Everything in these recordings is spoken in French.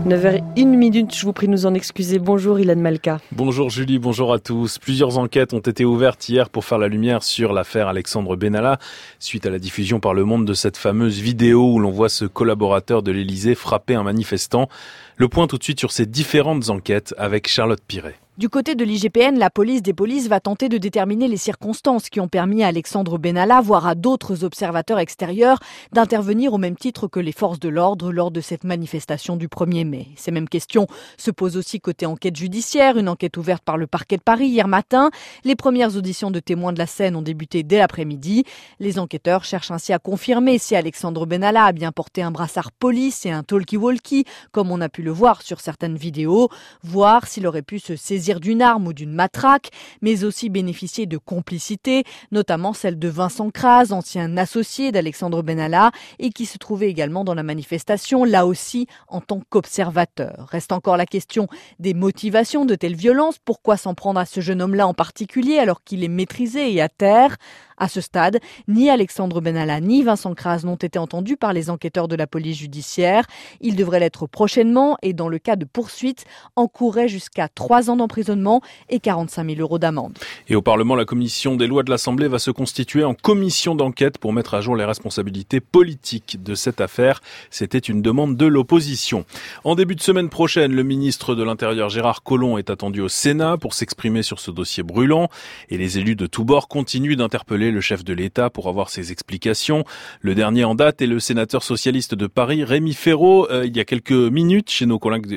9h01, je vous prie de nous en excuser. Bonjour Ilan Malka. Bonjour Julie, bonjour à tous. Plusieurs enquêtes ont été ouvertes hier pour faire la lumière sur l'affaire Alexandre Benalla, suite à la diffusion par Le Monde de cette fameuse vidéo où l'on voit ce collaborateur de l'Élysée frapper un manifestant. Le point tout de suite sur ces différentes enquêtes avec Charlotte Piret. Du côté de l'IGPN, la police des polices va tenter de déterminer les circonstances qui ont permis à Alexandre Benalla, voire à d'autres observateurs extérieurs, d'intervenir au même titre que les forces de l'ordre lors de cette manifestation du 1er mai. Ces mêmes questions se posent aussi côté enquête judiciaire, une enquête ouverte par le parquet de Paris hier matin. Les premières auditions de témoins de la scène ont débuté dès l'après-midi. Les enquêteurs cherchent ainsi à confirmer si Alexandre Benalla a bien porté un brassard police et un talkie-walkie, comme on a pu le voir sur certaines vidéos, voir s'il aurait pu se saisir d'une arme ou d'une matraque, mais aussi bénéficier de complicité, notamment celle de Vincent Kras, ancien associé d'Alexandre Benalla et qui se trouvait également dans la manifestation, là aussi en tant qu'observateur. Reste encore la question des motivations de telles violences. Pourquoi s'en prendre à ce jeune homme-là en particulier alors qu'il est maîtrisé et à terre ? À ce stade, ni Alexandre Benalla ni Vincent Kras n'ont été entendus par les enquêteurs de la police judiciaire. Ils devraient l'être prochainement et dans le cas de poursuite, encourraient jusqu'à 3 ans d'emprisonnement et 45 000 € d'amende. Et au Parlement, la commission des lois de l'Assemblée va se constituer en commission d'enquête pour mettre à jour les responsabilités politiques de cette affaire. C'était une demande de l'opposition. En début de semaine prochaine, le ministre de l'Intérieur Gérard Collomb est attendu au Sénat pour s'exprimer sur ce dossier brûlant. Et les élus de tous bords continuent d'interpeller le chef de l'État pour avoir ses explications. Le dernier en date est le sénateur socialiste de Paris, Rémi Féraud, il y a quelques minutes chez nos collègues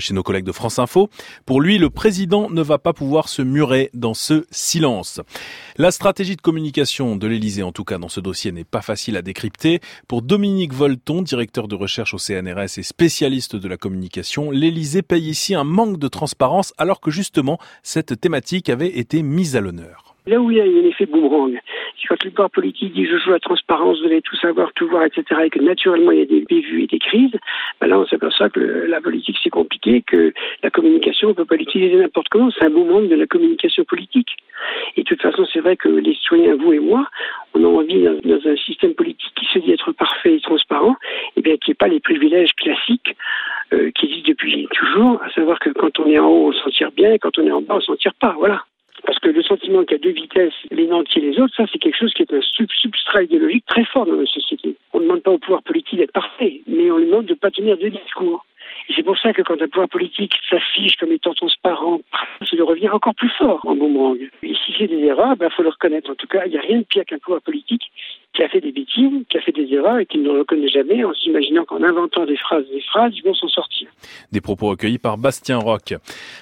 de France Info. Pour lui, le président ne va pas pouvoir se murer dans ce silence. La stratégie de communication de l'Élysée, en tout cas dans ce dossier, n'est pas facile à décrypter. Pour Dominique Volton, directeur de recherche au CNRS et spécialiste de la communication, l'Élysée paye ici un manque de transparence alors que justement cette thématique avait été mise à l'honneur. Là où il y a un effet boomerang, c'est quand le pouvoir politique dit je joue la transparence, vous allez tout savoir, tout voir, etc., et que naturellement il y a des bévues et des crises, là on s'aperçoit que la politique c'est compliqué, que la communication on peut pas l'utiliser n'importe comment, c'est un boomerang de la communication politique. Et de toute façon c'est vrai que les citoyens, vous et moi, on a envie dans un système politique qui se dit être parfait et transparent, et bien qu'il n'y ait pas les privilèges classiques qui existent depuis toujours, à savoir que quand on est en haut on s'en tire bien et quand on est en bas on s'en tire pas, voilà. Parce que le sentiment qu'il y a deux vitesses, les nantis et les autres, ça c'est quelque chose qui est un substrat idéologique très fort dans notre société. On ne demande pas au pouvoir politique d'être parfait, mais on lui demande de ne pas tenir deux discours. Et c'est pour ça que quand un pouvoir politique s'affiche comme étant transparent, ça lui revient encore plus fort en boomerang. Et si c'est des erreurs, faut le reconnaître. En tout cas, il n'y a rien de pire qu'un pouvoir politique qui a fait des bêtises, qui a fait des erreurs et qui ne le reconnaît jamais en s'imaginant qu'en inventant des phrases, ils vont s'en sortir. Des propos recueillis par Bastien Roch.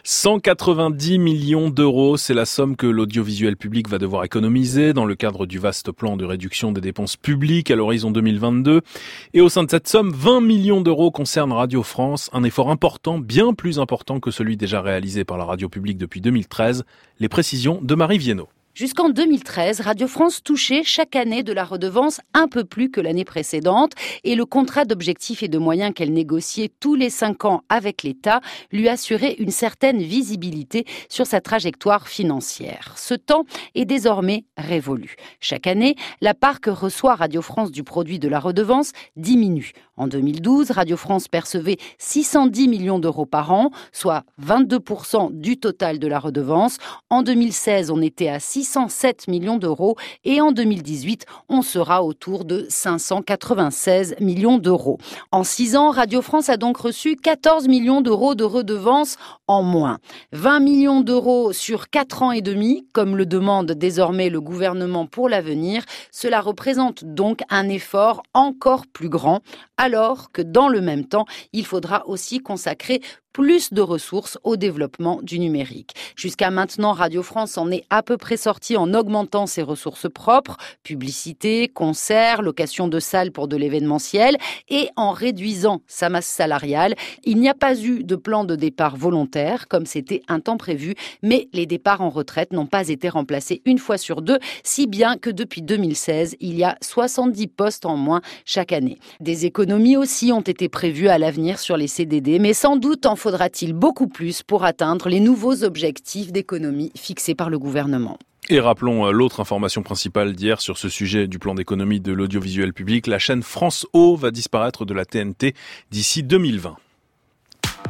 190 millions d'euros, c'est la somme que l'audiovisuel public va devoir économiser dans le cadre du vaste plan de réduction des dépenses publiques à l'horizon 2022. Et au sein de cette somme, 20 millions d'euros concernent Radio France, un effort important, bien plus important que celui déjà réalisé par la radio publique depuis 2013. Les précisions de Marie Viennot. Jusqu'en 2013, Radio France touchait chaque année de la redevance un peu plus que l'année précédente et le contrat d'objectifs et de moyens qu'elle négociait tous les 5 ans avec l'État lui assurait une certaine visibilité sur sa trajectoire financière. Ce temps est désormais révolu. Chaque année, la part que reçoit Radio France du produit de la redevance diminue. En 2012, Radio France percevait 610 millions d'euros par an, soit 22% du total de la redevance. En 2016, on était à 607 millions d'euros et en 2018, on sera autour de 596 millions d'euros. En 6 ans, Radio France a donc reçu 14 millions d'euros de redevances en moins. 20 millions d'euros sur 4 ans et demi, comme le demande désormais le gouvernement pour l'avenir. Cela représente donc un effort encore plus grand, alors que dans le même temps, il faudra aussi consacrer plus de ressources au développement du numérique. Jusqu'à maintenant, Radio France en est à peu près sortie en augmentant ses ressources propres, publicité, concerts, location de salles pour de l'événementiel, et en réduisant sa masse salariale. Il n'y a pas eu de plan de départ volontaire, comme c'était un temps prévu, mais les départs en retraite n'ont pas été remplacés une fois sur 2, si bien que depuis 2016, il y a 70 postes en moins chaque année. Des économies aussi ont été prévues à l'avenir sur les CDD, mais sans doute en faudra-t-il beaucoup plus pour atteindre les nouveaux objectifs d'économie fixés par le gouvernement. Et rappelons l'autre information principale d'hier sur ce sujet du plan d'économie de l'audiovisuel public. La chaîne France O va disparaître de la TNT d'ici 2020.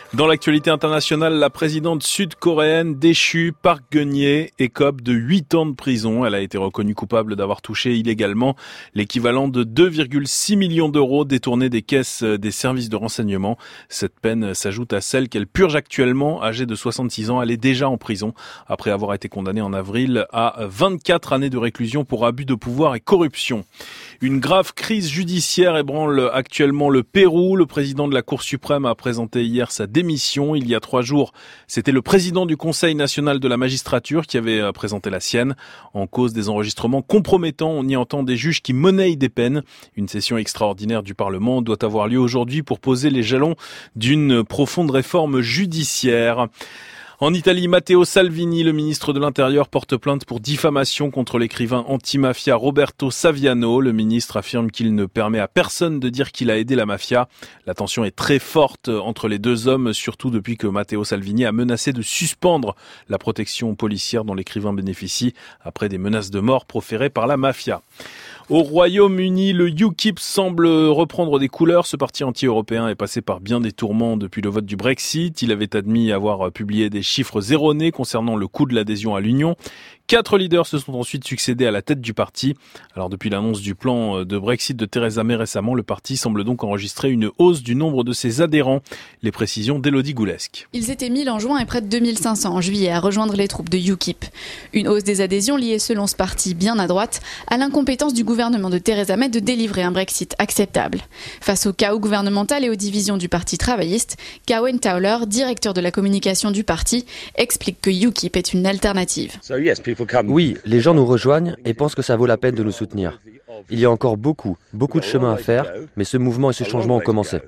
Dans l'actualité internationale, la présidente sud-coréenne déchue Park Geun-hye écope de 8 ans de prison. Elle a été reconnue coupable d'avoir touché illégalement l'équivalent de 2,6 millions d'euros détournés des caisses des services de renseignement. Cette peine s'ajoute à celle qu'elle purge actuellement. Âgée de 66 ans, elle est déjà en prison après avoir été condamnée en avril à 24 années de réclusion pour abus de pouvoir et corruption. Une grave crise judiciaire ébranle actuellement le Pérou. Le président de la Cour suprême a présenté hier sa démission. Il y a 3 jours, c'était le président du Conseil national de la magistrature qui avait présenté la sienne. En cause des enregistrements compromettants, on y entend des juges qui monnaient des peines. Une session extraordinaire du Parlement doit avoir lieu aujourd'hui pour poser les jalons d'une profonde réforme judiciaire. En Italie, Matteo Salvini, le ministre de l'Intérieur, porte plainte pour diffamation contre l'écrivain anti-mafia Roberto Saviano. Le ministre affirme qu'il ne permet à personne de dire qu'il a aidé la mafia. La tension est très forte entre les deux hommes, surtout depuis que Matteo Salvini a menacé de suspendre la protection policière dont l'écrivain bénéficie après des menaces de mort proférées par la mafia. Au Royaume-Uni, le UKIP semble reprendre des couleurs. Ce parti anti-européen est passé par bien des tourments depuis le vote du Brexit. Il avait admis avoir publié des chiffres erronés concernant le coût de l'adhésion à l'Union. 4 leaders se sont ensuite succédés à la tête du parti. Alors depuis l'annonce du plan de Brexit de Theresa May récemment, le parti semble donc enregistrer une hausse du nombre de ses adhérents. Les précisions d'Élodie Goulesque. Ils étaient 1000 en juin et près de 2500 en juillet à rejoindre les troupes de UKIP. Une hausse des adhésions liée selon ce parti bien à droite à l'incompétence du gouvernement de Theresa May de délivrer un Brexit acceptable. Face au chaos gouvernemental et aux divisions du parti travailliste, Cowen Towler, directeur de la communication du parti, explique que UKIP est une alternative. Oui, les gens nous rejoignent et pensent que ça vaut la peine de nous soutenir. Il y a encore beaucoup de chemin à faire, mais ce mouvement et ce changement ont commencé.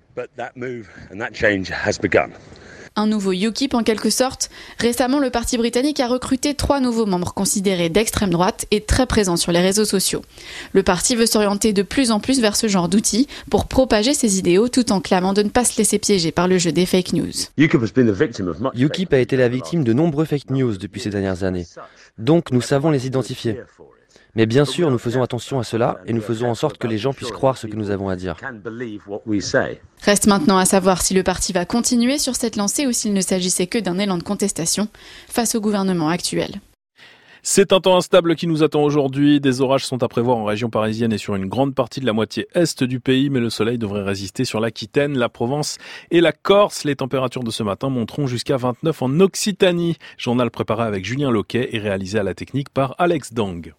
Un nouveau UKIP en quelque sorte. Récemment, le parti britannique a recruté 3 nouveaux membres considérés d'extrême droite et très présents sur les réseaux sociaux. Le parti veut s'orienter de plus en plus vers ce genre d'outils pour propager ses idéaux tout en clamant de ne pas se laisser piéger par le jeu des fake news. UKIP a été la victime de nombreux fake news depuis ces dernières années. Donc nous savons les identifier. Mais bien sûr, nous faisons attention à cela et nous faisons en sorte que les gens puissent croire ce que nous avons à dire. Reste maintenant à savoir si le parti va continuer sur cette lancée ou s'il ne s'agissait que d'un élan de contestation face au gouvernement actuel. C'est un temps instable qui nous attend aujourd'hui. Des orages sont à prévoir en région parisienne et sur une grande partie de la moitié est du pays, mais le soleil devrait résister sur l'Aquitaine, la Provence et la Corse. Les températures de ce matin monteront jusqu'à 29 en Occitanie. Journal préparé avec Julien Loquet et réalisé à la technique par Alex Dang.